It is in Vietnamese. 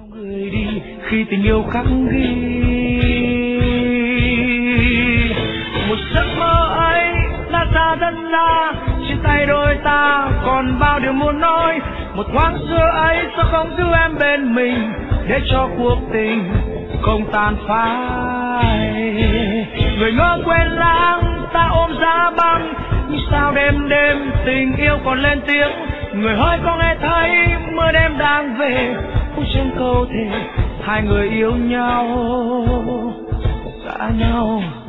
người đi khi tình yêu khắc ghi. Một giấc mơ ấy đã xa rất xa, trên tay đôi ta còn bao điều muốn nói. Một thoáng xưa ấy sao không giữ em bên mình, để cho cuộc tình không tàn phai. Người ngỡ quên lãng ta ôm giá băng, nhưng sao đêm đêm tình yêu còn lên tiếng. Người hỡi có nghe thấy mưa đêm đang về, phút trên câu thề hai người yêu nhau, xa nhau.